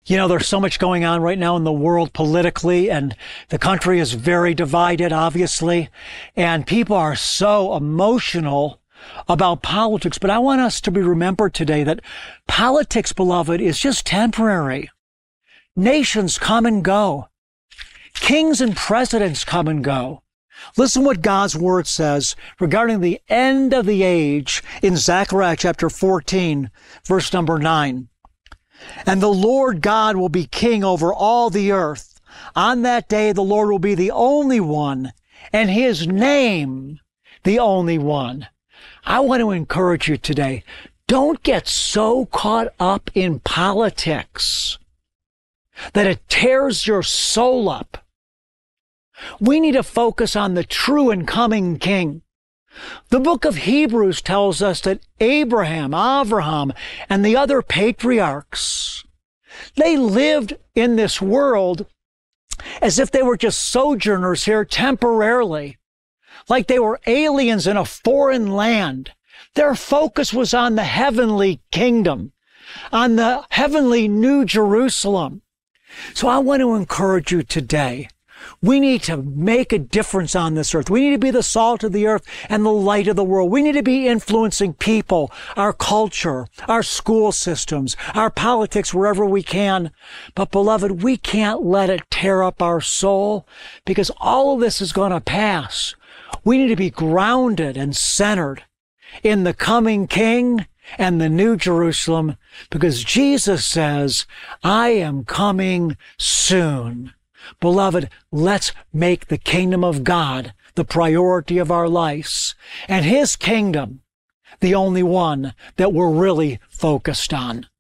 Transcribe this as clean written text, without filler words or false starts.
You know, there's so much going on right now in the world politically, and the country is very divided, obviously, and people are so emotional about politics. But I want us to be remembered today that politics, beloved, is just temporary. Nations come and go. Kings and presidents come and go. Listen what God's word says regarding the end of the age in Zechariah chapter 14, verse number 9. And the Lord God will be king over all the earth. On that day, the Lord will be the only one, and his name the only one. I want to encourage you today. Don't get so caught up in politics that it tears your soul up. We need to focus on the true and coming King. The book of Hebrews tells us that Abraham, and the other patriarchs, they lived in this world as if they were just sojourners here temporarily, like they were aliens in a foreign land. Their focus was on the heavenly kingdom, on the heavenly New Jerusalem. So I want to encourage you today. We need to make a difference on this earth. We need to be the salt of the earth and the light of the world. We need to be influencing people, our culture, our school systems, our politics, wherever we can. But beloved, we can't let it tear up our soul, because all of this is going to pass. We need to be grounded and centered in the coming King and the New Jerusalem, because Jesus says, I am coming soon. Beloved, let's make the kingdom of God the priority of our lives, and his kingdom the only one that we're really focused on.